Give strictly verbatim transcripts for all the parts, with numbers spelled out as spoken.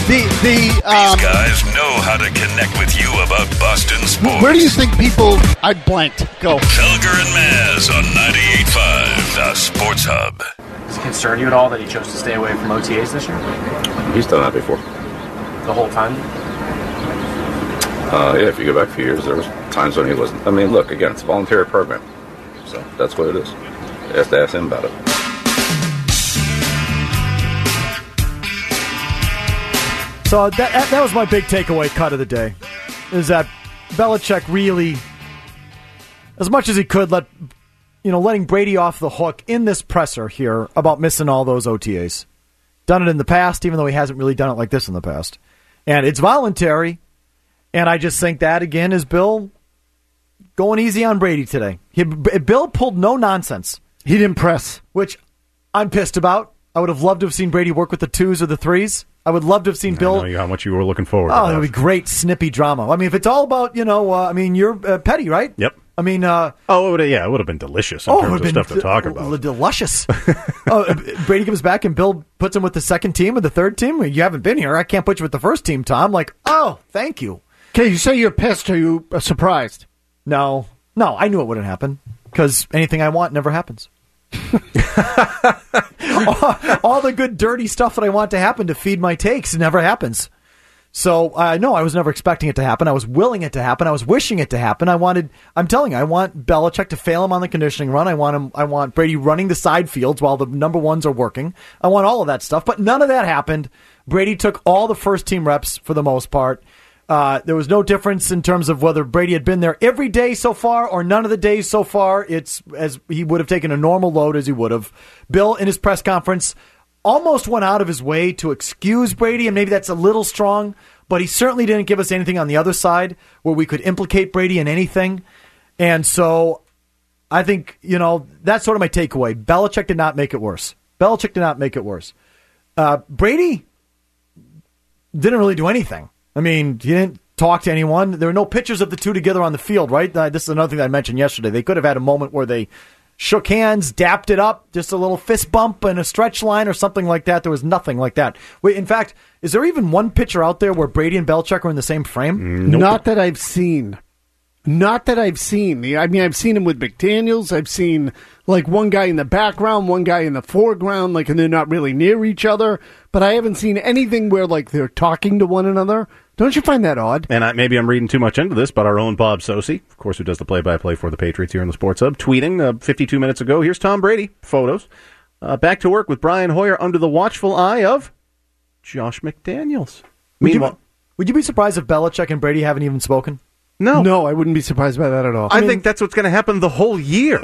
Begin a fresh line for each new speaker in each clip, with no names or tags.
The the um,
These guys know how to connect with you about Boston sports.
Where do you think people? I blanked. Go.
Felger and Maz on ninety-eight point five, the Sports Hub.
Does it concern you at all that he chose to stay away from O T As this year?
He's done that before.
The whole time?
Uh, yeah, if you go back a few years, there was times when he wasn't. I mean, look, again, it's a voluntary program. So that's what it is. You have to ask him about it.
So that that was my big takeaway cut of the day, is that Belichick really, as much as he could, let you know, letting Brady off the hook in this presser here about missing all those O T As. Done it in the past, even though he hasn't really done it like this in the past. And it's voluntary, and I just think that, again, is Bill going easy on Brady today. He, Bill pulled no nonsense.
He didn't press.
Which I'm pissed about. I would have loved to have seen Brady work with the twos or the threes. I would love to have seen
I
Bill.
know how much you were looking forward
oh,
to that.
it would be great, snippy drama. I mean, if it's all about, you know, uh, I mean, you're uh, petty, right?
Yep.
I mean, uh,
oh, it would have, yeah, it would have been delicious in
oh,
terms of
been
stuff to
d-
talk about.
L- delicious. oh, Brady comes back and Bill puts him with the second team or the third team. You haven't been here. I can't put you with the first team, Tom. Like, oh, thank you.
Okay, you say you're pissed. Are you uh, surprised?
No. No, I knew it wouldn't happen because anything I want never happens. all, all the good, dirty stuff that I want to happen to feed my takes never happens. So, uh, no, I was never expecting it to happen. I was willing it to happen. I was wishing it to happen. I wanted, I'm telling you, I want Belichick to fail him on the conditioning run. I want him, I want Brady running the side fields while the number ones are working. I want all of that stuff, but none of that happened. Brady took all the first team reps for the most part. Uh, there was no difference in terms of whether Brady had been there every day so far or none of the days so far. It's as he would have taken a normal load as he would have. Bill, in his press conference, almost went out of his way to excuse Brady, and maybe that's a little strong, but he certainly didn't give us anything on the other side where we could implicate Brady in anything. And so I think, you know, that's sort of my takeaway. Belichick did not make it worse. Belichick did not make it worse. Uh, Brady didn't really do anything. I mean, he didn't talk to anyone. There were no pictures of the two together on the field, right? Uh, this is another thing that I mentioned yesterday. They could have had a moment where they shook hands, dapped it up, just a little fist bump and a stretch line or something like that. There was nothing like that. Wait, in fact, is there even one picture out there where Brady and Belichick are in the same frame?
Nope. Not that I've seen. Not that I've seen. I mean, I've seen him with McDaniels. I've seen, like, one guy in the background, one guy in the foreground, like, and they're not really near each other. But I haven't seen anything where, like, they're talking to one another. Don't you find that odd?
And I, maybe I'm reading too much into this, but our own Bob Sosi, of course, who does the play-by-play for the Patriots here in the Sports Hub, tweeting uh, fifty-two minutes ago, here's Tom Brady, photos, uh, back to work with Brian Hoyer under the watchful eye of Josh McDaniels.
Would
Meanwhile,
you, would you be surprised if Belichick and Brady haven't even spoken?
No.
No, I wouldn't be surprised by that at all.
I,
I mean,
think that's what's going to happen the whole year.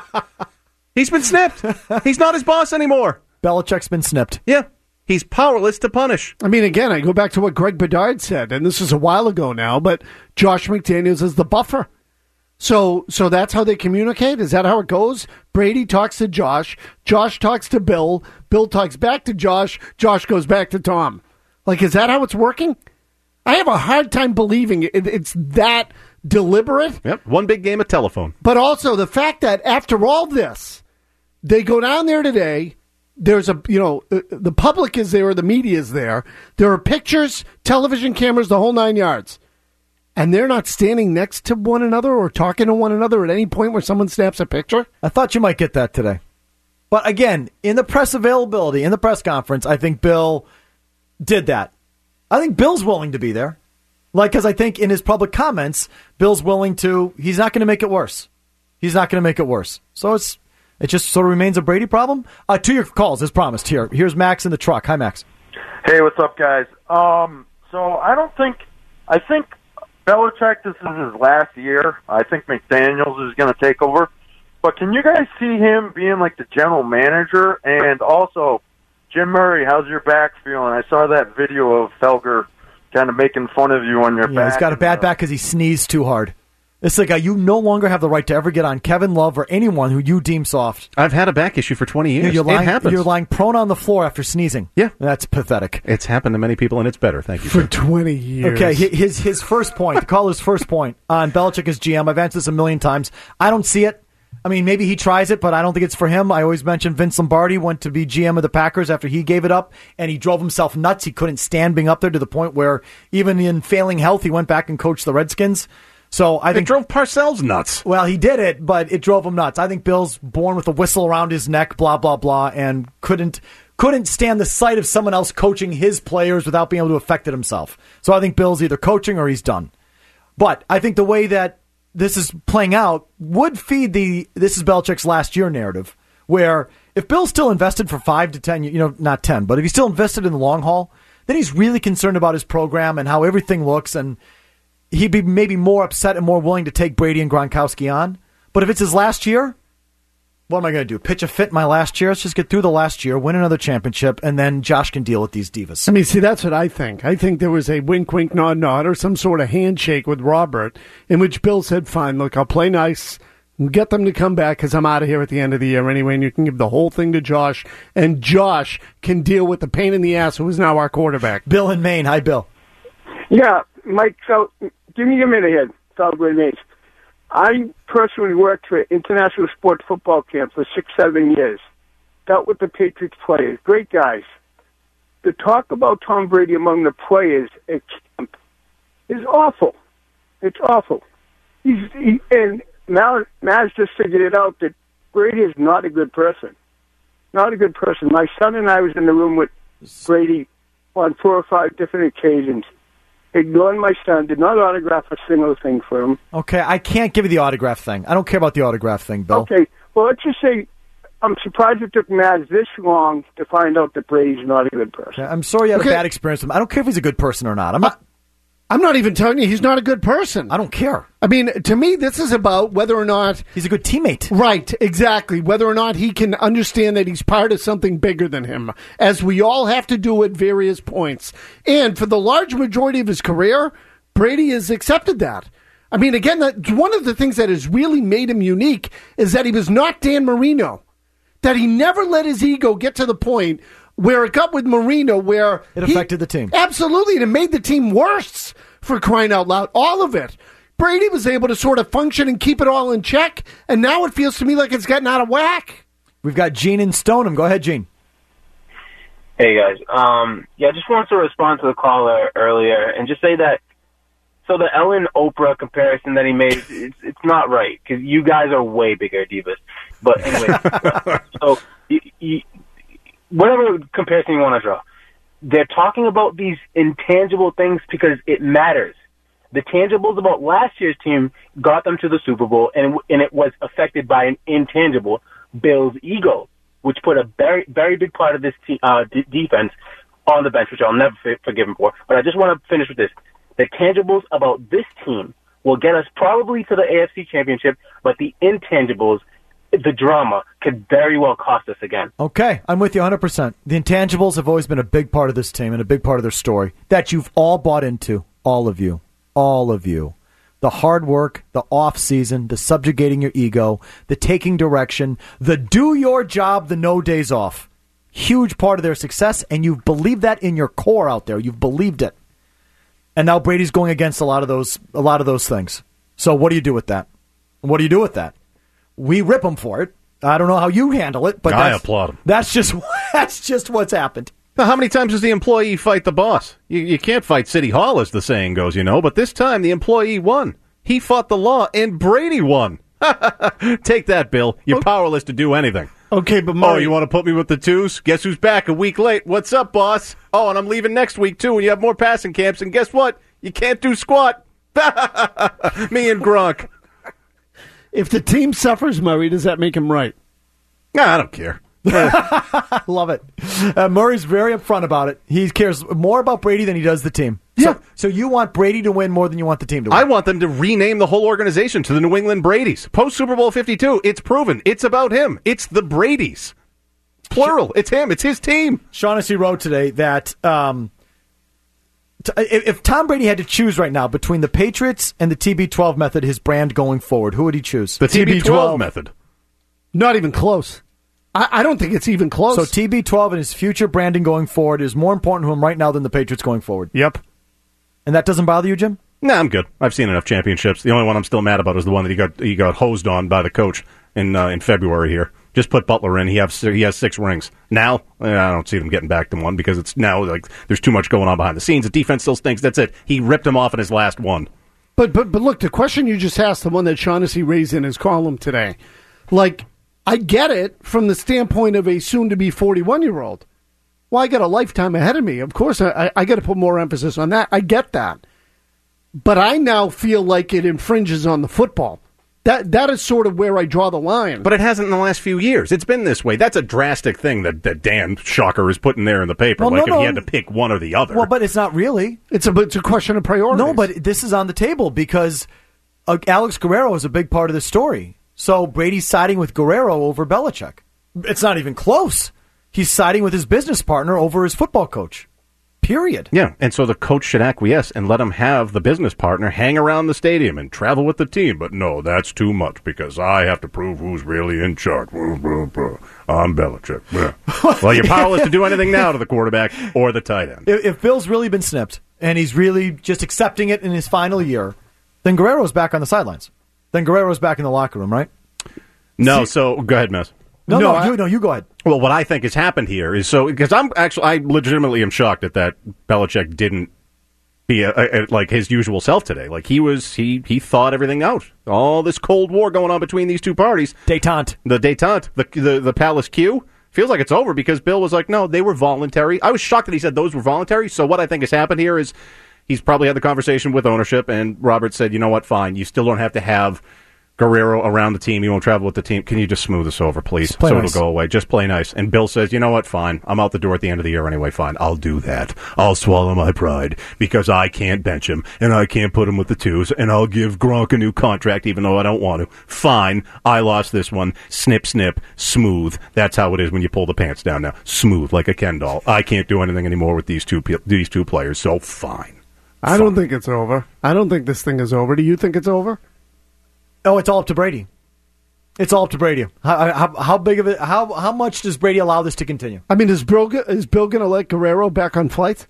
He's been snipped. He's not his boss anymore.
Belichick's been snipped.
Yeah. He's powerless to punish.
I mean, again, I go back to what Greg Bedard said, and this is a while ago now, but Josh McDaniels is the buffer. So so that's how they communicate? Is that how it goes? Brady talks to Josh, Josh talks to Bill, Bill talks back to Josh, Josh goes back to Tom. Like, is that how it's working? I have a hard time believing it, it's that deliberate.
Yep, one big game of telephone.
But also the fact that after all this, they go down there today. There's a, you know, the public is there, the media is there. There are pictures, television cameras, the whole nine yards. And they're not standing next to one another or talking to one another at any point where someone snaps a picture?
I thought you might get that today. But again, in the press availability, in the press conference, I think Bill did that. I think Bill's willing to be there. Like, because I think in his public comments, Bill's willing to, he's not going to make it worse. He's not going to make it worse. So it's, it just sort of remains a Brady problem. Uh, to your calls, as promised. Here, here's Max in the truck. Hi, Max.
Hey, what's up, guys? Um, so I don't think, I think Belichick, this is his last year. I think McDaniels is going to take over. But can you guys see him being like the general manager? And also, Jim Murray, how's your back feeling? I saw that video of Felger kind of making fun of you on your
yeah,
back.
He's got a bad back because he sneezed too hard. It's like a, you no longer have the right to ever get on Kevin Love or anyone who you deem soft.
I've had a back issue for twenty years.
You're lying,
it happens.
You're lying prone on the floor after sneezing.
Yeah.
That's pathetic.
It's happened to many people, and it's better. Thank you,
For
sir.
twenty years.
Okay, his his first point, the caller's first point on Belichick as G M, I've answered this a million times. I don't see it. I mean, maybe he tries it, but I don't think it's for him. I always mention Vince Lombardi went to be G M of the Packers after he gave it up, and he drove himself nuts. He couldn't stand being up there to the point where even in failing health, he went back and coached the Redskins. So I
It
think
drove Parcells nuts.
Well, he did it, but it drove him nuts. I think Bill's born with a whistle around his neck, blah, blah, blah, and couldn't couldn't stand the sight of someone else coaching his players without being able to affect it himself. So I think Bill's either coaching or he's done. But I think the way that this is playing out would feed the this is Belichick's last year narrative, where if Bill's still invested for five to ten, you know, not ten, but if he's still invested in the long haul, then he's really concerned about his program and how everything looks, and he'd be maybe more upset and more willing to take Brady and Gronkowski on. But if it's his last year, what am I going to do? Pitch a fit in my last year? Let's just get through the last year, win another championship, and then Josh can deal with these divas.
I mean, see, that's what I think. I think there was a wink, wink, nod, nod, or some sort of handshake with Robert in which Bill said, fine, look, I'll play nice, get them to come back because I'm out of here at the end of the year anyway, and you can give the whole thing to Josh, and Josh can deal with the pain in the ass who is now our quarterback.
Bill in Maine. Hi, Bill.
Yeah, Mike, so give me a minute here. Solid Maine. I personally worked for International Sport Football Camp for six, seven years. Dealt with the Patriots players. Great guys. The talk about Tom Brady among the players at camp is awful. It's awful. He's he, and now Maz just figured it out that Brady is not a good person. Not a good person. My son and I was in the room with Brady on four or five different occasions. Ignored my son, did not autograph a single thing for him.
Okay, I can't give you the autograph thing. I don't care about the autograph thing, Bill.
Okay, well, let's just say I'm surprised it took Maz this long to find out that Brady's not a good person.
Okay, I'm sorry you had
Okay.
a bad experience with him. I don't care if he's a good person or not. I'm not.
I'm not even telling you he's not a good person.
I don't care.
I mean, to me, this is about whether or not...
He's a good teammate.
Right, exactly. Whether or not he can understand that he's part of something bigger than him, as we all have to do at various points. And for the large majority of his career, Brady has accepted that. I mean, again, that, one of the things that has really made him unique is that he was not Dan Marino. That he never let his ego get to the point where it got with Marino, where
It
he-
affected the team.
Absolutely, and it made the team worse, for crying out loud. All of it. Brady was able to sort of function and keep it all in check, and now it feels to me like it's gotten out of whack.
We've got Gene in Stoneham. Go ahead, Gene.
Hey guys, um, yeah, I just wanted to respond to the caller earlier and just say that. So the Ellen Oprah comparison that he made, it's it's not right because you guys are way bigger divas. But anyway, so you, you, whatever comparison you want to draw, they're talking about these intangible things because it matters. The tangibles about last year's team got them to the Super Bowl, and and it was affected by an intangible, Bill's ego, which put a very, very big part of this te- uh, d- defense on the bench, which I'll never f- forgive him for. But I just want to finish with this. The tangibles about this team will get us probably to the A F C Championship, but the intangibles, the drama, could very well cost us again.
Okay, I'm with you one hundred percent. The intangibles have always been a big part of this team and a big part of their story that you've all bought into, all of you, all of you. The hard work, the off season, the subjugating your ego, the taking direction, the do your job, the no days off. Huge part of their success, and you've believed that in your core out there. You've believed it. And now Brady's going against a lot of those a lot of those things. So what do you do with that? What do you do with that? We rip him for it. I don't know how you handle it, but
I
that's,
applaud him.
That's just that's just what's happened.
Now, how many times does the employee fight the boss? You, you can't fight City Hall, as the saying goes, you know, but this time the employee won. He fought the law, and Brady won. Take that, Bill. You're powerless to do anything.
Okay, but
Oh,
Murray,
you want to put me with the twos? Guess who's back a week late? What's up, boss? Oh, and I'm leaving next week, too, and you have more passing camps, and guess what? You can't do squat. Me and Gronk.
if the team suffers, Murray, does that make him right?
Nah, I don't care.
I love it. Uh, Murray's very upfront about it. He cares more about Brady than he does the team.
Yeah.
So, so you want Brady to win more than you want the team to win.
I want them to rename the whole organization to the New England Brady's. Post Super Bowl fifty-two, it's proven. It's about him. It's the Brady's. Plural. It's him. It's his team.
Shaughnessy wrote today that um, t- if, if Tom Brady had to choose right now between the Patriots and the T B twelve method, his brand going forward, who would he choose?
The T B twelve method.
Not even close. I, I don't think it's even close.
So T B twelve and his future branding going forward is more important to him right now than the Patriots going forward.
Yep.
And that doesn't bother you, Jim?
Nah, I'm good. I've seen enough championships. The only one I'm still mad about is the one that he got he got hosed on by the coach in uh, in February here. Just put Butler in. He has he has six rings now. I don't see them getting back to one because it's now like there's too much going on behind the scenes. The defense still stinks. That's it. He ripped him off in his last one.
But but but look, the question you just asked, the one that Shaughnessy raised in his column today, like I get it from the standpoint of a soon-to-be forty-one-year-old. Well, I got a lifetime ahead of me. Of course, I, I got to put more emphasis on that. I get that, but I now feel like it infringes on the football. That that is sort of where I draw the line.
But it hasn't in the last few years. It's been this way. That's a drastic thing that, that Dan Shocker is putting there in the paper.
Well,
like
no,
if
no.
he had to pick one or the other.
Well, but it's not really.
It's a it's a question of priorities.
No, but this is on the table because uh, Alex Guerrero is a big part of the story. So Brady's siding with Guerrero over Belichick. It's not even close. He's siding with his business partner over his football coach. Period.
Yeah, and so the coach should acquiesce and let him have the business partner hang around the stadium and travel with the team. But no, that's too much because I have to prove who's really in charge. I'm Belichick. Well, you're powerless to do anything now to the quarterback or the tight end.
If, if Bill's really been snipped and he's really just accepting it in his final year, then Guerrero's back on the sidelines. Then Guerrero's back in the locker room, right?
No,
See,
so go ahead, Mess.
No,
No,
no,
I-
you, no, you go ahead.
Well, what I think has happened here is so because I'm actually I legitimately am shocked at that Belichick didn't be a, a, a, like his usual self today. Like he was he he thought everything out. All this Cold War going on between these two parties.
Détente.
The détente, the the the Palace Q feels like it's over because Bill was like, no, they were voluntary. I was shocked that he said those were voluntary. So what I think has happened here is he's probably had the conversation with ownership, and Robert said, you know what, fine, you still don't have to have Guerrero around the team. He won't travel with the team. Can you just smooth this over, please, so
nice.
it'll go away? Just play nice. And Bill says, you know what, fine. I'm out the door at the end of the year anyway. Fine, I'll do that. I'll swallow my pride because I can't bench him and I can't put him with the twos, and I'll give Gronk a new contract even though I don't want to. Fine, I lost this one. Snip, snip, smooth. That's how it is when you pull the pants down now. Smooth like a Ken doll. I can't do anything anymore with these two pe- these two players. So fine.
I don't think it's over. I don't think this thing is over. Do you think it's over?
Oh, it's all up to Brady. It's all up to Brady. How, how, how big of it? How how much does Brady allow this to continue?
I mean, is Bill, is Bill going to let Guerrero back on flights?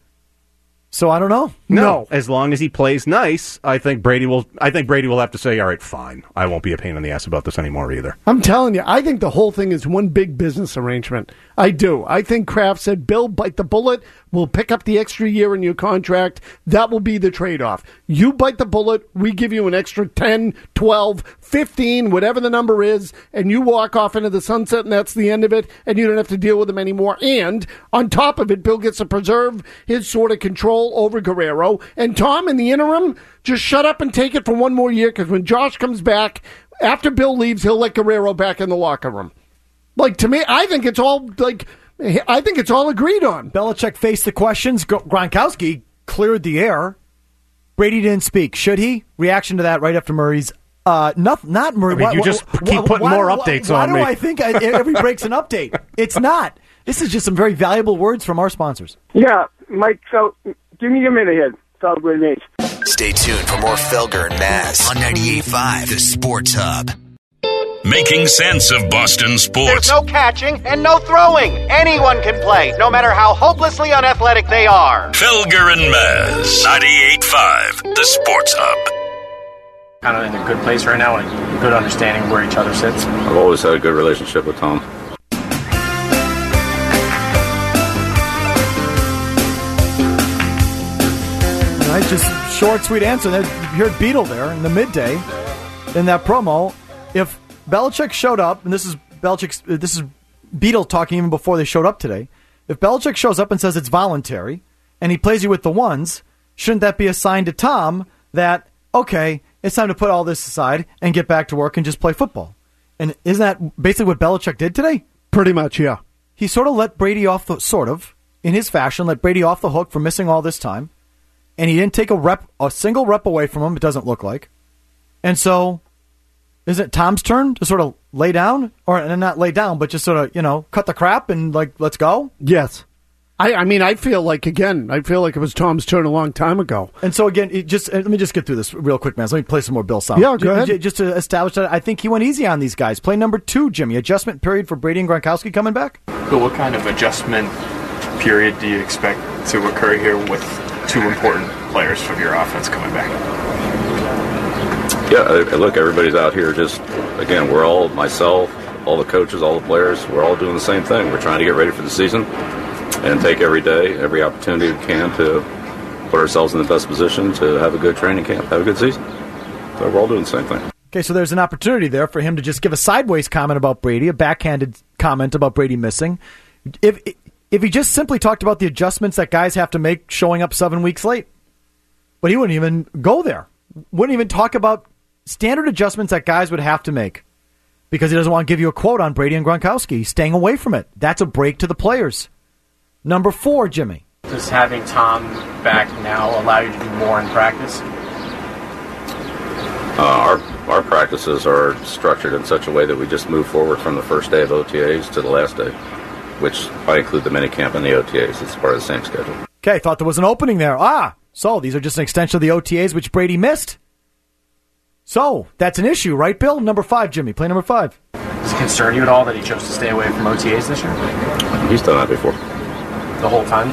So I don't know.
No, as long as he plays nice, I think Brady will. I think Brady will have to say, "All right, fine. I won't be a pain in the ass about this anymore either."
I'm telling you, I think the whole thing is one big business arrangement. I do. I think Kraft said, Bill, bite the bullet. We'll pick up the extra year in your contract. That will be the trade-off. You bite the bullet. We give you an extra ten, twelve, fifteen, whatever the number is, and you walk off into the sunset, and that's the end of it, and you don't have to deal with him anymore. And on top of it, Bill gets to preserve his sort of control over Guerrero. And Tom, in the interim, just shut up and take it for one more year, because when Josh comes back, after Bill leaves, he'll let Guerrero back in the locker room. Like, to me, I think it's all, like, I think it's all agreed on.
Belichick faced the questions. Gr- Gronkowski cleared the air. Brady didn't speak. Should he? Reaction to that right after Murray's. Uh, not, not Murray.
I mean,
why,
you just
why,
keep putting
why,
more
why,
updates
why
on
do
me.
I think I, every break's an update? It's not. This is just some very valuable words from our sponsors.
Yeah, Mike, so give me a minute here. Solid with me.
Stay tuned for more Felger and Maz on ninety-eight point five, The Sports Hub.
Making sense of Boston sports.
There's no catching and no throwing. Anyone can play, no matter how hopelessly unathletic they are.
Felger and Maz, ninety-eight point five, The Sports Hub.
Kind of in a good place right now and a good understanding of where each other sits.
I've always had a good relationship with Tom.
All right, just short, sweet answer. Then you heard Beetle there in the midday in that promo. If Belichick showed up, and this is Belichick's, this is Beetle talking even before they showed up today. If Belichick shows up and says it's voluntary, and he plays you with the ones, shouldn't that be a sign to Tom that, okay, it's time to put all this aside and get back to work and just play football? And isn't that basically what Belichick did today?
Pretty much, yeah.
He sort of let Brady off the, sort of, in his fashion, let Brady off the hook for missing all this time. And he didn't take a rep, a single rep away from him, it doesn't look like. And so, is it Tom's turn to sort of lay down? Or and not lay down, but just sort of, you know, cut the crap and, like, let's go?
Yes. I, I mean, I feel like, again, I feel like it was Tom's turn a long time ago.
And so, again, it just let me just get through this real quick, man. So let me play some more Bill sound.
Yeah, go ahead.
Just to establish that, I think he went easy on these guys. Play number two, Jimmy. Adjustment period for Brady and Gronkowski coming back?
But what kind of adjustment period do you expect to occur here with two important players from your offense coming back?
Yeah, uh, look, everybody's out here just, again, we're all, myself, all the coaches, all the players, we're all doing the same thing. We're trying to get ready for the season and take every day, every opportunity we can to put ourselves in the best position to have a good training camp, have a good season. So we're all doing the same thing.
Okay, so there's an opportunity there for him to just give a sideways comment about Brady, a backhanded comment about Brady missing. If if he just simply talked about the adjustments that guys have to make showing up seven weeks late. But he wouldn't even go there. Wouldn't even talk about standard adjustments that guys would have to make because he doesn't want to give you a quote on Brady and Gronkowski. He's staying away from it. That's a break to the players. Number four, Jimmy.
Does having Tom back now allow you to do more in practice?
Uh, our our practices are structured in such a way that we just move forward from the first day of O T As to the last day, which I include the minicamp and the O T As. It's part of the same schedule.
Okay, thought there was an opening there. Ah, so these are just an extension of the O T As, which Brady missed. So that's an issue, right, Bill? Number five, Jimmy. Play number five.
Does it concern you at all that he chose to stay away from O T As this year?
He's done that before.
The whole time?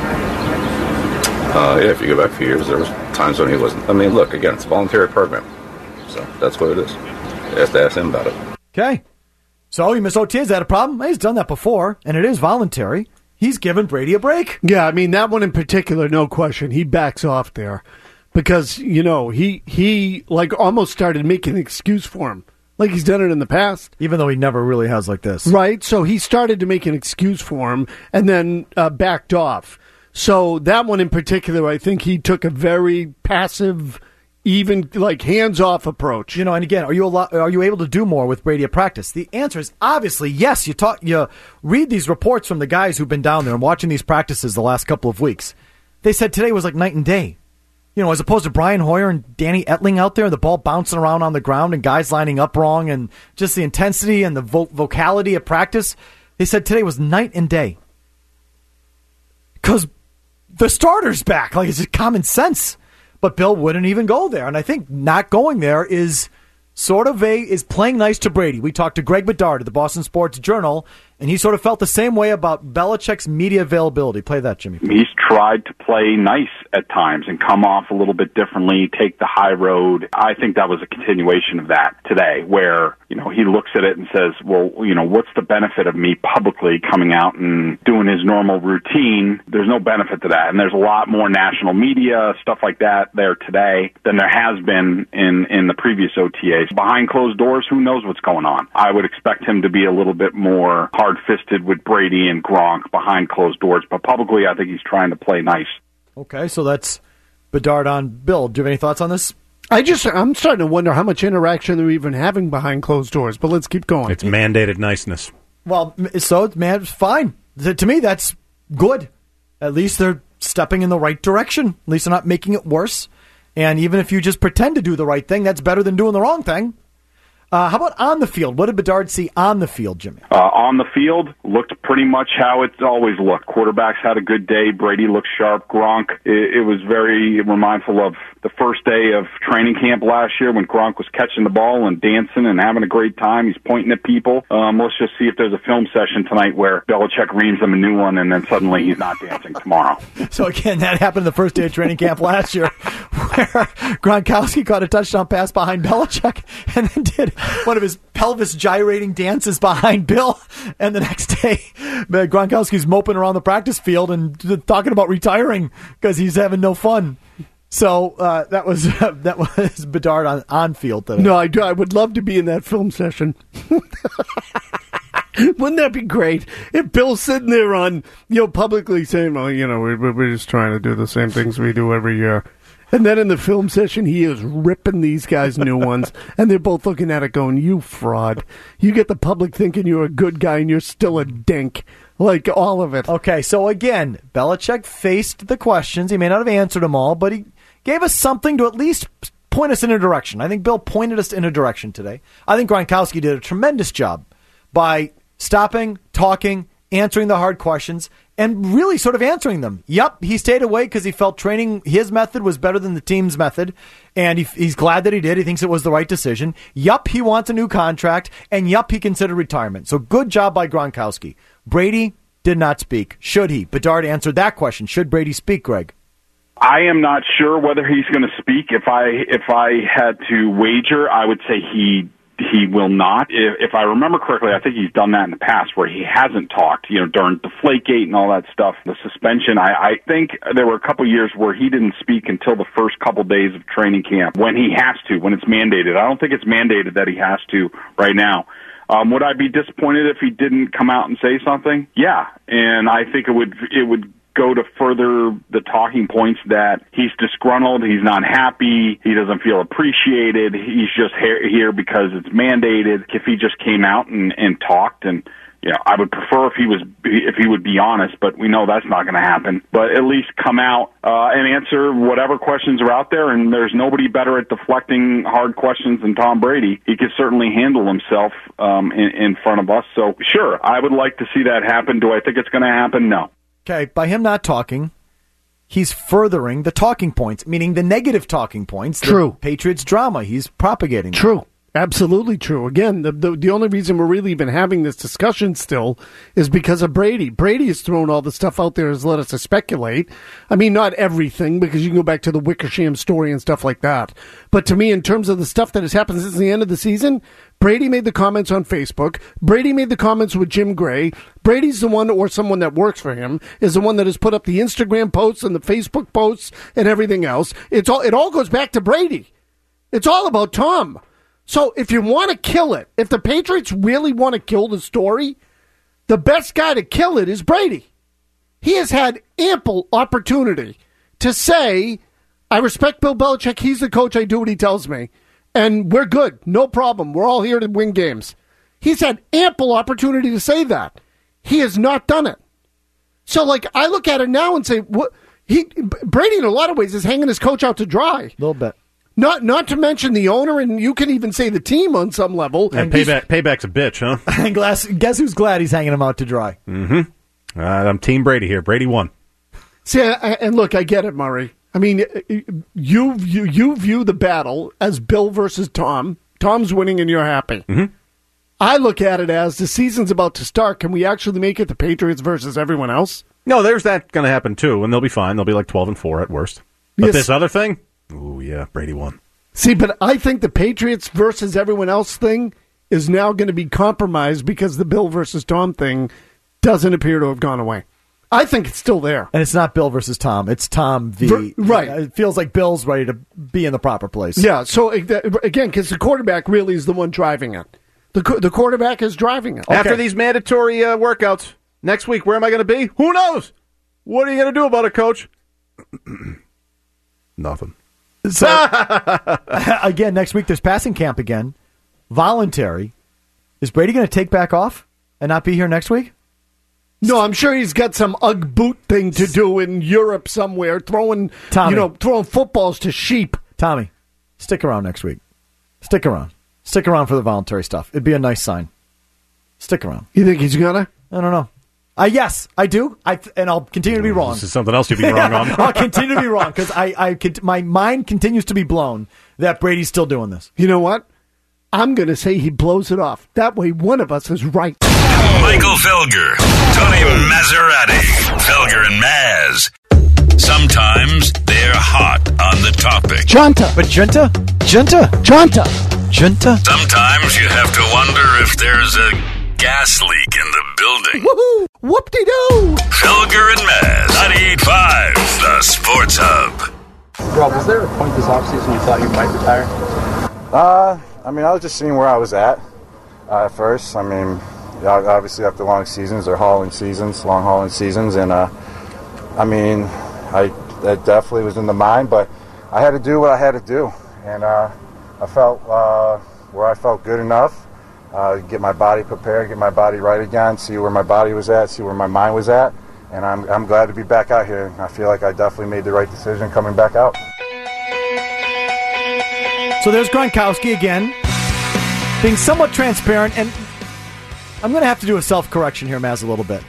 Uh, yeah, if you go back a few years, there was times when he wasn't. I mean, look, again, it's a voluntary program. So that's what it is. You have to ask him about it.
Okay. So he missed O T As. Is that a problem? He's done that before, and it is voluntary. He's given Brady a break.
Yeah, I mean, that one in particular, no question. He backs off there because, you know, he, he like, almost started making an excuse for him. Like he's done it in the past.
Even though he never really has like this.
Right. So he started to make an excuse for him and then uh, backed off. So that one in particular, I think he took a very passive, even like hands-off approach.
You know, and again, are you al- are you able to do more with Brady at practice? The answer is obviously yes. You talk, you read these reports from the guys who've been down there and watching these practices the last couple of weeks. They said today was like night and day. You know, as opposed to Brian Hoyer and Danny Etling out there, the ball bouncing around on the ground and guys lining up wrong and just the intensity and the vo- vocality of practice. They said today was night and day. Because the starter's back. Like, it's just common sense. But Bill wouldn't even go there. And I think not going there is sort of a, is playing nice to Brady. We talked to Greg Bedard at the Boston Sports Journal, and he sort of felt the same way about Belichick's media availability. Play that, Jimmy.
He's tried to play nice at times and come off a little bit differently, take the high road. I think that was a continuation of that today, where, you know, he looks at it and says, well, you know, what's the benefit of me publicly coming out and doing his normal routine? There's no benefit to that. And there's a lot more national media, stuff like that there today than there has been in, in the previous O T As. Behind closed doors, who knows what's going on? I would expect him to be a little bit more hard-fisted with Brady and Gronk behind closed doors. But publicly, I think he's trying to play nice.
Okay, so that's Bedard on Bill. Do you have any thoughts on this?
I just, I'm starting to wonder how much interaction they're even having behind closed doors, but let's keep going.
It's mandated niceness.
Well, so, man, fine. To me, that's good. At least they're stepping in the right direction. At least they're not making it worse. And even if you just pretend to do the right thing, that's better than doing the wrong thing. Uh, how about on the field? What did Bedard see on the field, Jimmy?
Uh, on the field, looked pretty much how it's always looked. Quarterbacks had a good day. Brady looked sharp. Gronk, it, it was very mindful of the first day of training camp last year when Gronk was catching the ball and dancing and having a great time. He's pointing at people. Um, let's just see if there's a film session tonight where Belichick reams him a new one and then suddenly he's not dancing tomorrow.
So, again, that happened the first day of training camp last year where Gronkowski caught a touchdown pass behind Belichick and then did one of his pelvis gyrating dances behind Bill. And the next day, Gronkowski's moping around the practice field and talking about retiring because he's having no fun. So uh, that was uh, that was Bedard on, on field today.
No, I do. I would love to be in that film session. Wouldn't that be great if Bill's sitting there on, you know, publicly saying, well, you know, we're, we're just trying to do the same things we do every year. And then in the film session, he is ripping these guys new ones. And they're both looking at it going, you fraud. You get the public thinking you're a good guy and you're still a dink. Like all of it.
Okay, so again, Belichick faced the questions. He may not have answered them all, but he gave us something to at least point us in a direction. I think Bill pointed us in a direction today. I think Gronkowski did a tremendous job by stopping, talking, answering the hard questions, and really sort of answering them. Yup, he stayed away because he felt training, his method was better than the team's method, and he, he's glad that he did. He thinks it was the right decision. Yup, he wants a new contract, and yup, he considered retirement. So good job by Gronkowski. Brady did not speak. Should he? Bedard answered that question. Should Brady speak, Greg?
I am not sure whether he's going to speak. If I if I had to wager, I would say he he will not. If, if I remember correctly, I think he's done that in the past where he hasn't talked, you know, during Deflategate and all that stuff, the suspension. I, I think there were a couple years where he didn't speak until the first couple days of training camp when he has to, when it's mandated. I don't think it's mandated that he has to right now. Um, would I be disappointed if he didn't come out and say something? Yeah, and I think it would it would go to further the talking points that he's disgruntled, he's not happy, he doesn't feel appreciated, he's just here because it's mandated. If he just came out and, and talked, and you know, I would prefer if he was if he would be honest, but we know that's not going to happen. But at least come out uh, and answer whatever questions are out there, and there's nobody better at deflecting hard questions than Tom Brady. He can certainly handle himself um, in, in front of us. So sure, I would like to see that happen. Do I think it's going to happen? No.
Okay, by him not talking, he's furthering the talking points, meaning the negative talking points.
True.
The Patriots drama. He's propagating them.
True. Absolutely true. Again, the, the the only reason we're really even having this discussion still is because of Brady. Brady has thrown all the stuff out there has led us to speculate. I mean, not everything, because you can go back to the Wickersham story and stuff like that. But to me, in terms of the stuff that has happened since the end of the season, Brady made the comments on Facebook. Brady made the comments with Jim Gray. Brady's the one, or someone that works for him, is the one that has put up the Instagram posts and the Facebook posts and everything else. It's all it all goes back to Brady. It's all about Tom. So if you want to kill it, if the Patriots really want to kill the story, the best guy to kill it is Brady. He has had ample opportunity to say, I respect Bill Belichick. He's the coach. I do what he tells me. And we're good. No problem. We're all here to win games. He's had ample opportunity to say that. He has not done it. So, like, I look at it now and say, what? He Brady, in a lot of ways, is hanging his coach out to dry.
A little bit.
Not not to mention the owner, and you can even say the team on some level.
And payback, payback's a bitch, huh?
And glass, guess who's glad he's hanging him out to dry?
Mm-hmm. Uh, I'm Team Brady here. Brady won.
See, I, and look, I get it, Murray. I mean, you, you you view the battle as Bill versus Tom. Tom's winning and you're happy.
Mm-hmm.
I look at it as the season's about to start. Can we actually make it the Patriots versus everyone else?
No, there's that going to happen too, and they'll be fine. They'll be like twelve and four at worst. But
Yes.
this other thing, ooh, yeah, Brady won.
See, but I think the Patriots versus everyone else thing is now going to be compromised because the Bill versus Tom thing doesn't appear to have gone away. I think it's still there.
And it's not Bill versus Tom. It's Tom v.
Ver- right.
It feels like Bill's ready to be in the proper place.
Yeah, so again, because the quarterback really is the one driving it. The the quarterback is driving it.
After these mandatory uh, workouts, next week, where am I going to be? Who knows? What are you going to do about it, Coach? Nothing.
So, again, next week there's passing camp again. Voluntary. Is Brady going to take back off and not be here next week?
No, I'm sure he's got some Ugg boot thing to do in Europe somewhere, throwing
Tommy.
you know throwing footballs to sheep.
Tommy, stick around next week. Stick around. Stick around for the voluntary stuff. It'd be a nice sign. Stick around.
You think he's gonna?
I don't know. Uh, yes, I do, I and I'll continue to be wrong.
This is something else you'd be wrong on.
I'll continue to be wrong because I, I, my mind continues to be blown that Brady's still doing this.
You know what? I'm going to say he blows it off. That way, one of us is right.
Michael Felger, Tony Maserati, Felger and Maz. Sometimes they're hot on the topic.
Junta.
But Junta? Junta?
Junta.
Junta?
Sometimes you have to wonder if there's a gas leak in the building.
Woohoo! Whoop-de-doo!
Felger and Maz, ninety-eight point five, the Sports Hub.
Rob, was there a point this offseason you thought you might retire?
Uh, I mean, I was just seeing where I was at uh, at first. I mean, obviously after long seasons, they're hauling seasons, long hauling seasons, and uh, I mean, I that definitely was in the mind, but I had to do what I had to do, and uh, I felt uh, where I felt good enough. Uh, get my body prepared, get my body right again, see where my body was at, see where my mind was at, and I'm I'm glad to be back out here. I feel like I definitely made the right decision coming back out.
So there's Gronkowski again, being somewhat transparent, and I'm going to have to do a self-correction here, Maz, a little bit.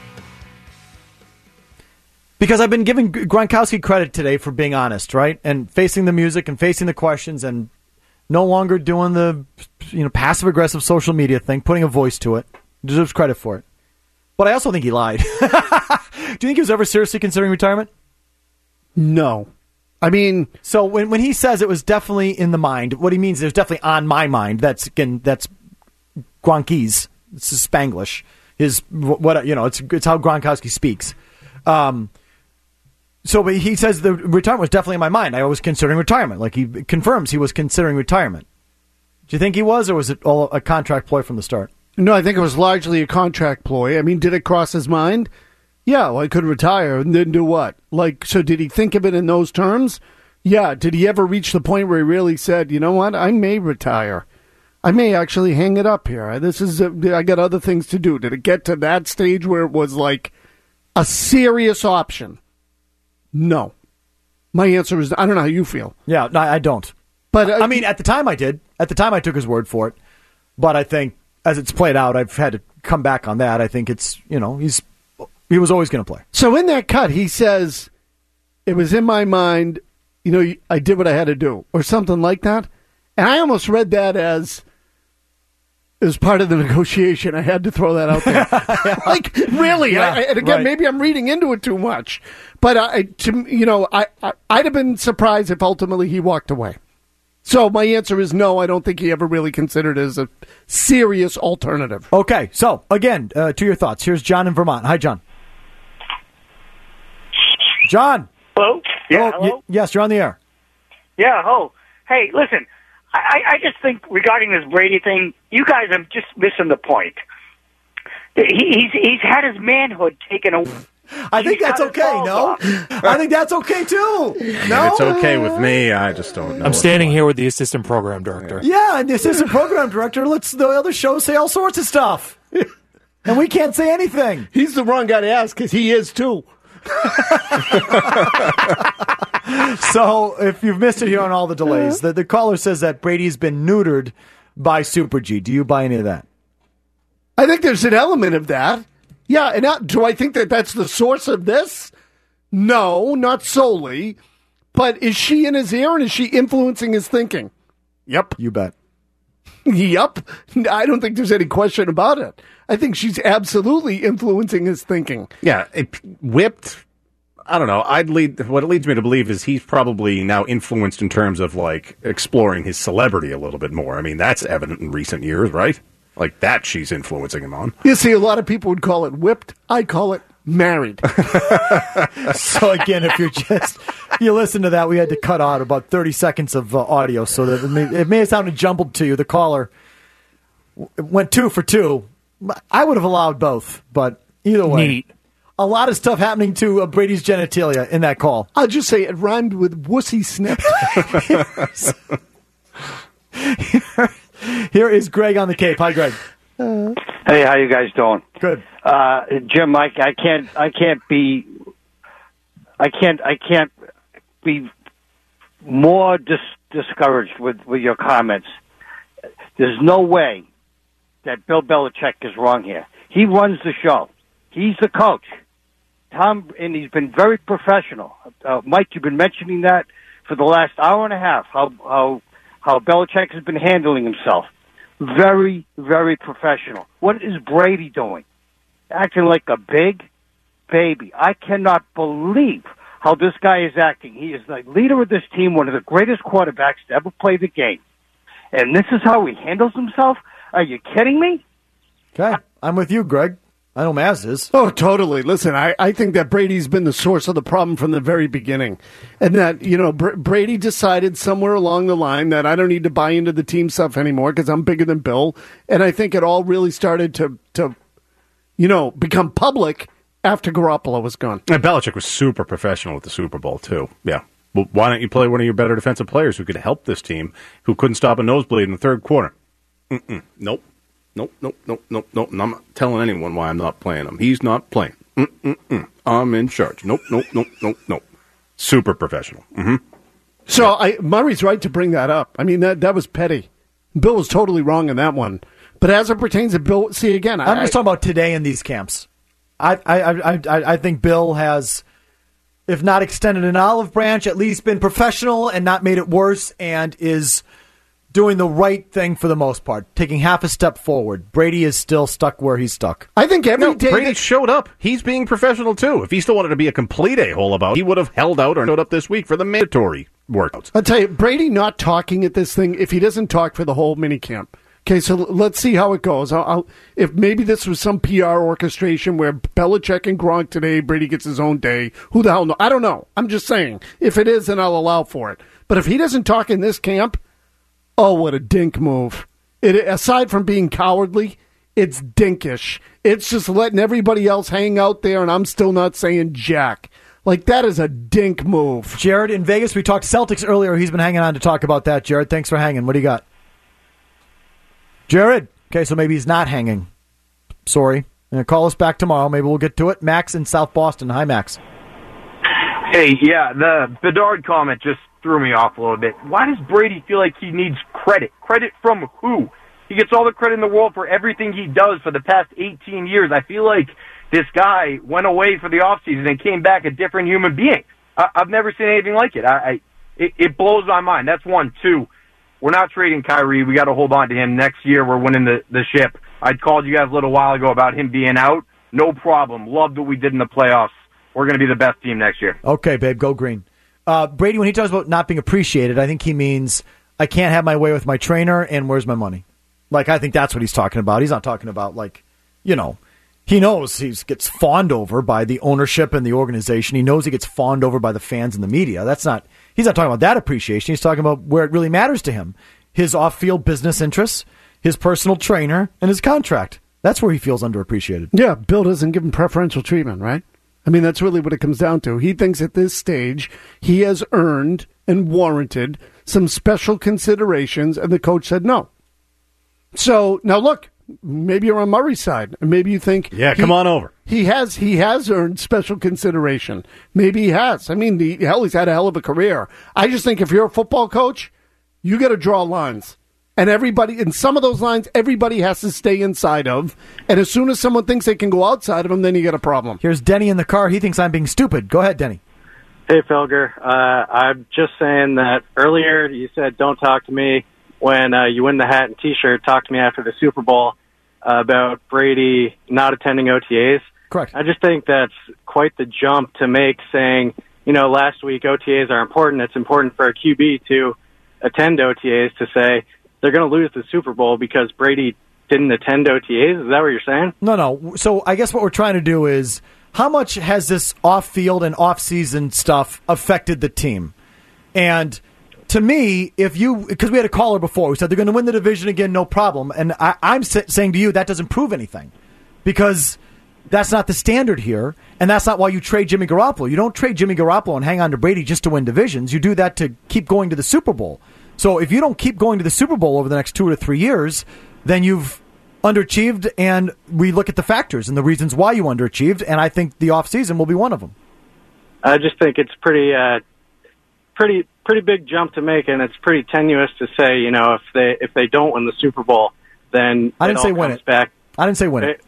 Because I've been giving Gronkowski credit today for being honest, right? And facing the music and facing the questions and no longer doing the you know passive-aggressive social media thing, putting a voice to it. Deserves credit for it. But I also think he lied. Do you think he was ever seriously considering retirement?
No. I mean,
so when when he says it was definitely in the mind, what he means is it was definitely on my mind. That's again, that's Gronkese. This is Spanglish. His what you know, it's it's how Gronkowski speaks. Um, so but he says the retirement was definitely in my mind. I was considering retirement. Like he confirms he was considering retirement. Do you think he was, or was it all a contract ploy from the start?
No, I think it was largely a contract ploy. I mean, did it cross his mind? Yeah, well, I could retire and then do what? Like, so did he think of it in those terms? Yeah. Did he ever reach the point where he really said, you know what, I may retire. I may actually hang it up here. This is, a, I got other things to do. Did it get to that stage where it was like a serious option? No. My answer is, I don't know how you feel.
Yeah, no, I don't.
But uh,
I mean, at the time I did. At the time I took his word for it. But I think as it's played out, I've had to come back on that. I think it's, you know, he's he was always going to play.
So in that cut, he says, it was in my mind, you know, I did what I had to do, or something like that. And I almost read that as, as part of the negotiation. I had to throw that out there. Like, really?
Yeah,
I, and again,
right.
maybe I'm reading into it too much. But, I, to, you know, I, I, I'd have been surprised if ultimately he walked away. So my answer is no, I don't think he ever really considered it as a serious alternative.
Okay, so, again, uh, to your thoughts. Here's John in Vermont. Hi, John. John.
Hello? Yeah,
oh,
hello?
Y- yes, you're on the air.
Yeah, oh. Hey, listen, I, I just think regarding this Brady thing, you guys are just missing the point. He, he's he's had his manhood taken away.
I think that's okay, no? I think that's okay, too. No?
It's okay with me. I just don't know.
I'm standing here with the assistant program director.
Yeah, and the assistant program director lets the other shows say all sorts of stuff. And we can't say anything.
He's the wrong guy to ask, because he is, too.
So, if you've missed it here on all the delays, the, the caller says that Brady's been neutered by Super G. Do you buy any of that?
I think there's an element of that. Yeah, and now, do I think that that's the source of this? No, not solely. But is she in his ear, and is she influencing his thinking? Yep.
You bet.
Yep. I don't think there's any question about it. I think she's absolutely influencing his thinking.
Yeah, it, whipped. I don't know. I'd lead. What it leads me to believe is he's probably now influenced in terms of like exploring his celebrity a little bit more. I mean, that's evident in recent years, right? Like that, she's influencing him on.
You see, a lot of people would call it whipped. I call it married.
So again, if you're just you listen to that, we had to cut out about thirty seconds of uh, audio, so that it may, it may have sounded jumbled to you. The caller w- went two for two. I would have allowed both, but either way,
Neat.
a lot of stuff happening to uh, Brady's genitalia in that call.
I'll just say it rhymed with wussy snip.
here, here is Greg on the Cape. Hi, Greg.
Hey, how you guys doing?
Good.
Uh, Jim, Mike, I can't, I can't be, I can't, I can't be more dis- discouraged with, with your comments. There's no way that Bill Belichick is wrong here. He runs the show. He's the coach. Tom, and he's been very professional. Uh, Mike, you've been mentioning that for the last hour and a half, how, how, how Belichick has been handling himself. Very, very professional. What is Brady doing? Acting like a big baby. I cannot believe how this guy is acting. He is the leader of this team, one of the greatest quarterbacks to ever play the game. And this is how he handles himself? Are you kidding me?
Okay, I'm with you, Greg. I know Maz is.
Oh, totally. Listen, I, I think that Brady's been the source of the problem from the very beginning. And that, you know, Br- Brady decided somewhere along the line that I don't need to buy into the team stuff anymore because I'm bigger than Bill. And I think it all really started to, to, you know, become public after Garoppolo was gone.
And Belichick was super professional at the Super Bowl, too. Yeah. Well, why don't you play one of your better defensive players who could help this team, who couldn't stop a nosebleed in the third quarter? Mm-mm. Nope. Nope, nope, nope, nope, nope. And I'm not telling anyone why I'm not playing him. He's not playing. Mm-mm-mm. I'm in charge. Nope, nope, nope, nope, nope. Super professional. Mm-hmm.
So I, Murray's right to bring that up. I mean, that that was petty. Bill was totally wrong in that one. But as it pertains to Bill, see, again,
I'm
I,
just talking about today in these camps. I, I, I, I, I think Bill has, if not extended an olive branch, at least been professional and not made it worse, and is doing the right thing for the most part, taking half a step forward. Brady is still stuck where he's stuck.
I think every
no,
day
Brady
that-
showed up. He's being professional, too. If he still wanted to be a complete a-hole about it, he would have held out or showed up this week for the mandatory workouts.
I'll tell you, Brady not talking at this thing, if he doesn't talk for the whole minicamp. Okay, so let's see how it goes. I'll, I'll, if maybe this was some P R orchestration where Belichick and Gronk today, Brady gets his own day. Who the hell knows? I don't know. I'm just saying. If it is, then I'll allow for it. But if he doesn't talk in this camp, oh, what a dink move. It, aside from being cowardly, it's dinkish. It's just letting everybody else hang out there, and I'm still not saying jack. Like, that is a dink move.
Jared, in Vegas, we talked Celtics earlier. He's been hanging on to talk about that. Jared, thanks for hanging. What do you got? Jared. Okay, so maybe he's not hanging. Sorry. Uh, call us back tomorrow. Maybe we'll get to it. Max in South Boston. Hi, Max.
Hey, yeah, the Bedard comment just threw me off a little bit. Why does Brady feel like he needs credit? Credit from who? He gets all the credit in the world for everything he does for the past eighteen years. I feel like this guy went away for the offseason and came back a different human being. I- I've never seen anything like it. I, I it, it blows my mind. That's one. Two, we're not trading Kyrie. We got to hold on to him. Next year, we're winning the, the ship. I called you guys a little while ago about him being out. No problem. Loved what we did in the playoffs. We're going to be the best team next year.
Okay, babe, go green. Uh, Brady, when he talks about not being appreciated, I think he means I can't have my way with my trainer, and where's my money? Like, I think that's what he's talking about. He's not talking about, like, you know, he knows he gets fawned over by the ownership and the organization. He knows he gets fawned over by the fans and the media. That's not, he's not talking about that appreciation. He's talking about where it really matters to him. His off-field business interests, his personal trainer, and his contract. That's where he feels underappreciated.
Yeah, Bill doesn't give him preferential treatment, right? I mean, that's really what it comes down to. He thinks at this stage he has earned and warranted some special considerations, and the coach said no. So, now look, maybe you're on Murray's side, and maybe you think...
Yeah,
he,
come on over.
He has he has earned special consideration. Maybe he has. I mean, the, hell, he's had a hell of a career. I just think if you're a football coach, you got to draw lines. And everybody, in some of those lines, everybody has to stay inside of. And as soon as someone thinks they can go outside of them, then you got a problem.
Here's Denny in the car. He thinks I'm being stupid. Go ahead, Denny.
Hey, Felger. Uh, I'm just saying that earlier you said don't talk to me when uh, you win the hat and T-shirt. Talk to me after the Super Bowl uh, about Brady not attending O T As.
Correct.
I just think that's quite the jump to make, saying, you know, last week O T As are important. It's important for a Q B to attend O T As, to say they're going to lose the Super Bowl because Brady didn't attend O T As. Is that what you're saying?
No, no. So I guess what we're trying to do is, how much has this off-field and off-season stuff affected the team? And to me, if you, because we had a caller before who said they're going to win the division again, no problem. And I, I'm saying to you, that doesn't prove anything, because that's not the standard here, and that's not why you trade Jimmy Garoppolo. You don't trade Jimmy Garoppolo and hang on to Brady just to win divisions. You do that to keep going to the Super Bowl. So if you don't keep going to the Super Bowl over the next two to three years, then you've underachieved, and we look at the factors and the reasons why you underachieved, and I think the offseason will be one of them.
I just think it's pretty, uh, pretty, pretty big jump to make, and it's pretty tenuous to say, you know, if they if they don't win the Super Bowl, then
I didn't
it
say
all
win
comes
it.
back.
I didn't say win it.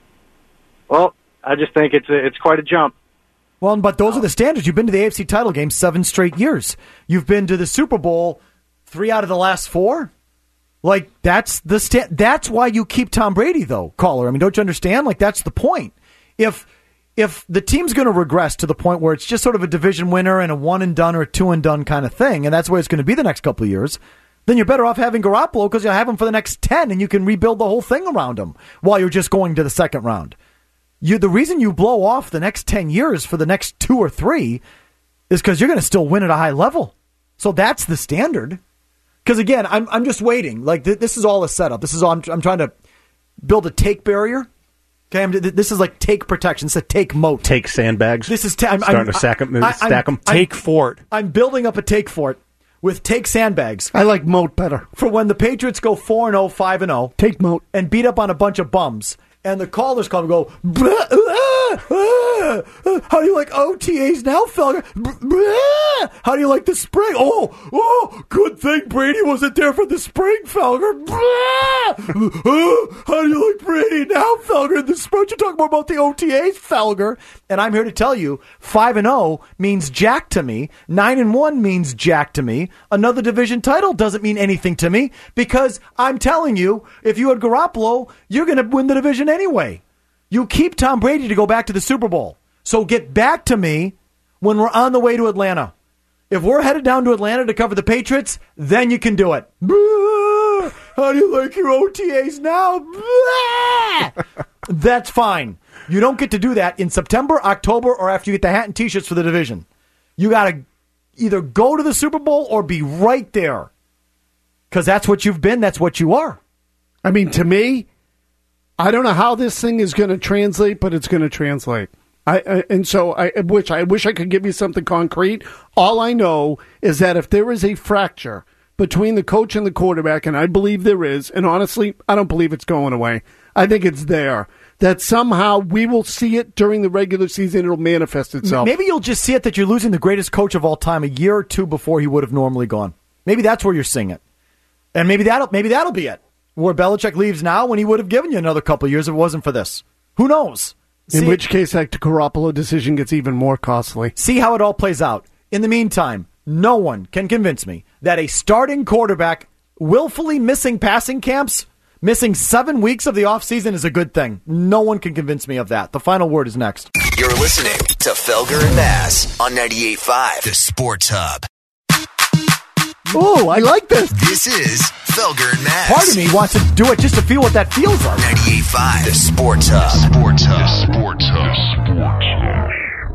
Well, I just think it's a, it's quite a jump.
Well, but those are the standards. You've been to the A F C title game seven straight years. You've been to the Super Bowl three out of the last four. Like, that's the sta- That's why you keep Tom Brady, though, caller. I mean, don't you understand? Like, that's the point. If if the team's going to regress to the point where it's just sort of a division winner and a one and done or a two and done kind of thing, and that's the way it's going to be the next couple of years, then you're better off having Garoppolo, because you'll have him for the next ten, and you can rebuild the whole thing around him while you're just going to the second round. You, the reason you blow off the next ten years for the next two or three is because you're going to still win at a high level. So that's the standard. Because, again, I'm I'm just waiting. Like, th- this is all a setup. This is all, I'm, I'm trying to build a take barrier. Okay, I'm, th- this is like take protection. It's a take moat.
Take sandbags.
This is ta- I'm,
starting
I'm,
to stack them.
I,
Stack them.
I'm,
Take fort.
I'm building up a take fort with take sandbags.
I like moat better.
For when the Patriots go four and oh, five and oh.
Take moat.
And beat up on a bunch of bums. And the callers come and go, "Blah, ah!" ah, ah. How do you like O T As now, Felger? Ah, how do you like the spring? Oh, oh, good thing Brady wasn't there for the spring, Felger. Ah, ah, how do you like Brady now, Felger? The spring, you're talking more about the O T As, Felger. And I'm here to tell you, five and oh means jack to me. nine and one means jack to me. Another division title doesn't mean anything to me because I'm telling you, if you had Garoppolo, you're going to win the division anyway. You keep Tom Brady to go back to the Super Bowl. So get back to me when we're on the way to Atlanta. If we're headed down to Atlanta to cover the Patriots, then you can do it. How do you like your O T As now? That's fine. You don't get to do that in September, October, or after you get the hat and T-shirts for the division. You got to either go to the Super Bowl or be right there. Because that's what you've been. That's what you are.
I mean, to me, I don't know how this thing is going to translate, but it's going to translate. I, I and so I wish I wish I could give you something concrete. All I know is that if there is a fracture between the coach and the quarterback, and I believe there is, and honestly, I don't believe it's going away. I think it's there. That somehow we will see it during the regular season. It'll manifest itself.
Maybe you'll just see it that you're losing the greatest coach of all time a year or two before he would have normally gone. Maybe that's where you're seeing it. And maybe that'll maybe that'll be it. Where Belichick leaves now when he would have given you another couple of years if it wasn't for this. Who knows?
In
See,
which case, that Garoppolo decision gets even more costly.
See how it all plays out. In the meantime, no one can convince me that a starting quarterback willfully missing passing camps, missing seven weeks of the offseason is a good thing. No one can convince me of that. The final word is next.
You're listening to Felger and Mass on ninety-eight point five, The Sports Hub.
Oh, I like this.
This is Felger and Mass.
Part of me wants to do it just to feel what that feels like.
ninety-eight point five, The Sports Hub. The Sports Hub. The Sports Hub. Sports Hub.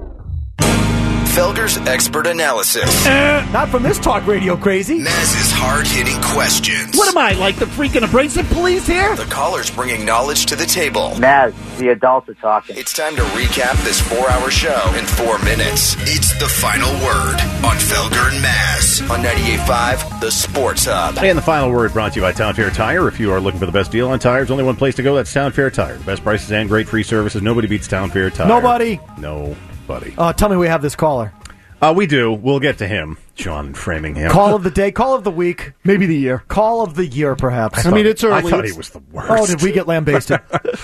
Felger's expert analysis.
Uh, not from this talk radio crazy.
Maz's hard-hitting questions.
What am I, like the freaking abrasive police here?
The callers bringing knowledge to the table.
Maz, the adults are talking.
It's time to recap this four-hour show in four minutes. It's the final word on Felger and Maz on ninety-eight point five, The Sports Hub.
And the final word brought to you by Town Fair Tire. If you are looking for the best deal on tires, only one place to go. That's Town Fair Tire. The best prices and great free services. Nobody beats Town Fair Tire.
Nobody.
No. Buddy.
Uh, tell me we have this caller.
Uh, we do. We'll get to him. John in Framingham.
Call of the day, call of the week.
Maybe the year.
Call of the year, perhaps.
I, I mean, it's early.
I thought
it's,
he was the worst.
Oh, did we get lambasted?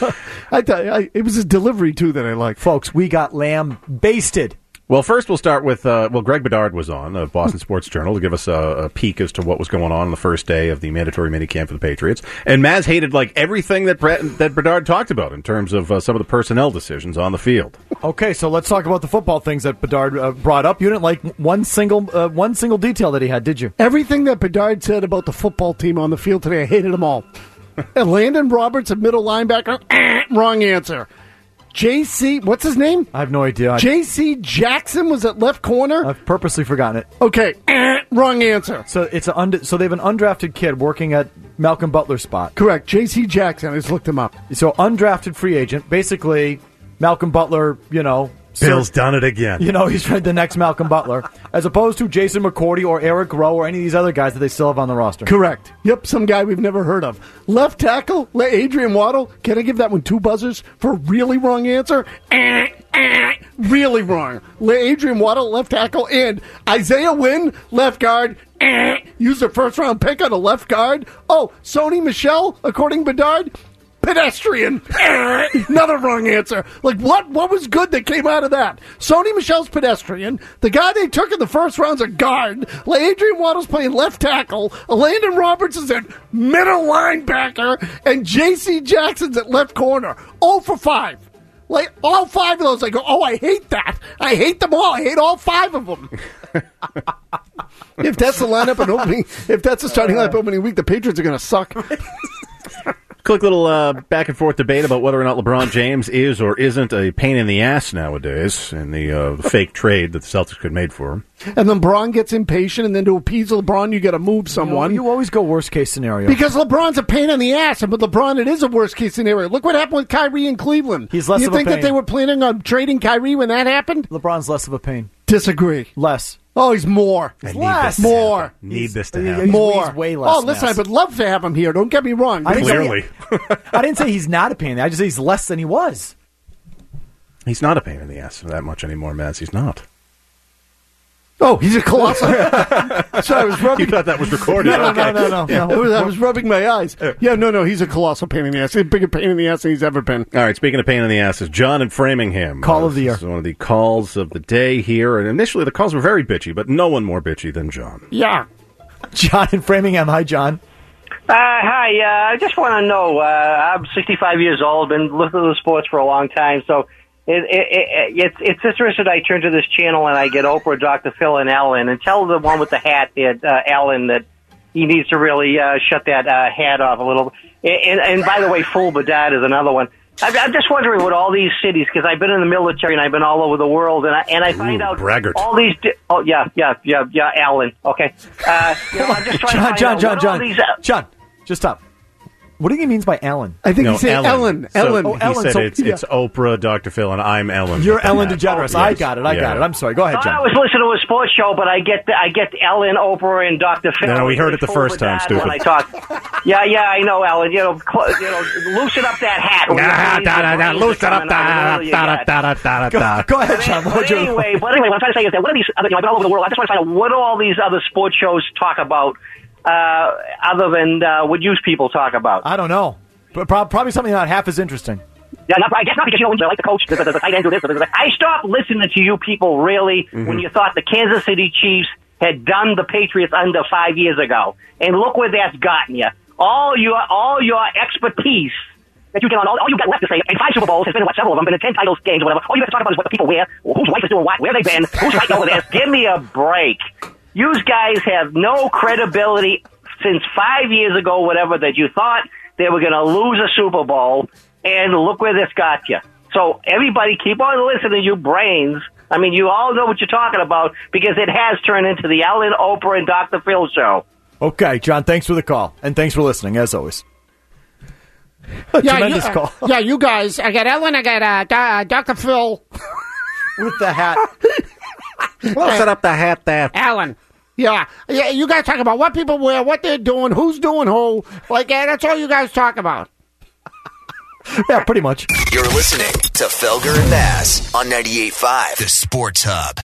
I thought I, it was his delivery, too, that I liked.
Folks, we got lambasted.
Well, first we'll start with, uh, well, Greg Bedard was on, of Boston Sports Journal, to give us a, a peek as to what was going on on the first day of the mandatory minicamp for the Patriots. And Maz hated, like, everything that Brett, that Bedard talked about in terms of uh, some of the personnel decisions on the field.
Okay, so let's talk about the football things that Bedard uh, brought up. You didn't like one single uh, one single detail that he had, did you?
Everything that Bedard said about the football team on the field today, I hated them all. And Landon Roberts, a middle linebacker, eh, wrong answer. J C, what's his name?
I have no idea.
J C Jackson was at left corner?
I've purposely forgotten it.
Okay, eh, wrong answer.
So it's a und- so they have an undrafted kid working at Malcolm Butler's spot.
Correct, J C Jackson. I just looked him up.
So undrafted free agent. Basically, Malcolm Butler, you know...
Bill's done it again.
You know, he's the next Malcolm Butler, as opposed to Jason McCourty or Eric Rowe or any of these other guys that they still have on the roster.
Correct. Yep, some guy we've never heard of. Left tackle, Adrian Waddle. Can I give that one two buzzers for a really wrong answer? Eh, eh, really wrong. Adrian Waddle, left tackle, and Isaiah Wynn, left guard. Eh, used a first-round pick on a left guard. Oh, Sony Michel, according to Bedard, pedestrian. Another wrong answer. Like, what What was good that came out of that? Sony Michel's pedestrian. The guy they took in the first round's a guard. Adrian Waddle's playing left tackle. Landon Roberts is at middle linebacker. And J C Jackson's at left corner. oh for five. Like, all five of those, I go, oh, I hate that. I hate them all. I hate all five of them. If that's the lineup and opening, if that's the starting lineup opening week, the Patriots are going to suck.
Quick little uh, back and forth debate about whether or not LeBron James is or isn't a pain in the ass nowadays in the uh, fake trade that the Celtics could made for him.
And then LeBron gets impatient, and then to appease LeBron, you got to move someone.
You, know, you always go worst case scenario.
Because LeBron's a pain in the ass, and with LeBron, it is a worst case scenario. Look what happened with Kyrie in Cleveland.
He's less
you
of a
think
pain.
that they were planning on trading Kyrie when that happened?
LeBron's less of a pain.
Disagree.
Less.
Oh, he's more.
He's
I
less.
More.
Need
He's,
this to
he's,
happen.
he's,
More.
He's way less.
Oh, listen, I would love to have him here. Don't get me wrong.
I didn't
Clearly.
Say, I didn't say he's not a pain. I just say he's less than he was.
He's not a pain in the ass that much anymore, Maz. He's not.
Oh, he's a colossal. Sorry, I was rubbing.
You thought that was recorded?
No,
okay.
no, no, no, no.
Yeah.
no. I, was, I was rubbing my eyes. Yeah, no, no. He's a colossal pain in the ass. He's a bigger pain in the ass than he's ever been.
All right. Speaking of pain in the asses, John in Framingham.
Call
uh,
of the year.
This is one of the calls of the day here. And initially, the calls were very bitchy, but no one more bitchy than John.
Yeah.
John in Framingham. Hi, John.
Uh, hi, uh, I just want to know, uh, I'm sixty-five years old, been listening to the sports for a long time, so it, it, it, it's, it's interesting I turn to this channel and I get Oprah, Doctor Phil, and Ellen, and tell the one with the hat, there, uh, Ellen, that he needs to really uh, shut that uh, hat off a little. And, and by the way, Full Bedard is another one. I'm, I'm just wondering what all these cities, because I've been in the military and I've been all over the world, and I, and I find
Ooh,
out
braggart.
all these. Di- oh yeah, yeah, yeah, yeah, Alan. Okay, uh, you know, I'm just trying
John,
to find
John,
out
John,
what
John,
all these. Uh,
John, just stop. What do you mean by Alan?
I think
No,
he said Ellen.
So
Ellen.
Oh,
he
Ellen,
said
so-
it's,
yeah.
it's Oprah, Doctor Phil, and I'm Ellen.
You're
with the
Ellen
hat.
DeGeneres.
Oh,
I
yes.
got it. I
Yeah.
got it. I'm sorry. Go ahead,
I
John.
was listening to a sports show, but I get I get Ellen, Oprah, and Doctor Phil.
No, we heard it the
Full
first
of
time,
that
stupid.
When I talk, yeah, yeah, I know, Ellen. You know, cl- you know, loosen up that hat.
Da, da, da, da, loosen up, da, da, da, da, da, da.
Go ahead, John. What
But
would you-
anyway, but anyway, what I'm trying to say is that what are these other? You know, I've been all over the world. I just want to find out what do all these other sports shows talk about, uh, other than uh, what used people talk about.
I don't know. But prob- probably something not half as interesting.
Yeah, not, I guess not because you know when you like the coach, the, the, the tight end do this. The, the, the, I stopped listening to you people really
Mm-hmm.
when you thought the Kansas City Chiefs had done the Patriots under five years ago, and look where that's gotten you. All your all your expertise that you get on, all, all you got left to say in five Super Bowls has been what several of them, been in ten titles games, or whatever. All you have to talk about is what the people wear, whose wife is doing what, where they've been, who's fighting over this. Give me a break. You guys have no credibility since five years ago, whatever, that you thought they were going to lose a Super Bowl, and look where this got you. So everybody keep on listening, you brains. I mean, you all know what you're talking about because it has turned into the Ellen, Oprah, and Doctor Phil show.
Okay, John, thanks for the call. And thanks for listening, as always.
Yeah,
Tremendous
you, uh,
call.
yeah, you guys. I got Ellen. I got uh, Do- uh, Doctor Phil.
With the hat.
Loosen up the hat there.
Alan. Yeah, yeah. You guys talk about what people wear, what they're doing, who's doing who. Like, yeah, that's all you guys talk about.
Yeah, pretty much.
You're listening to Felger and Bass on ninety-eight point five, The Sports Hub.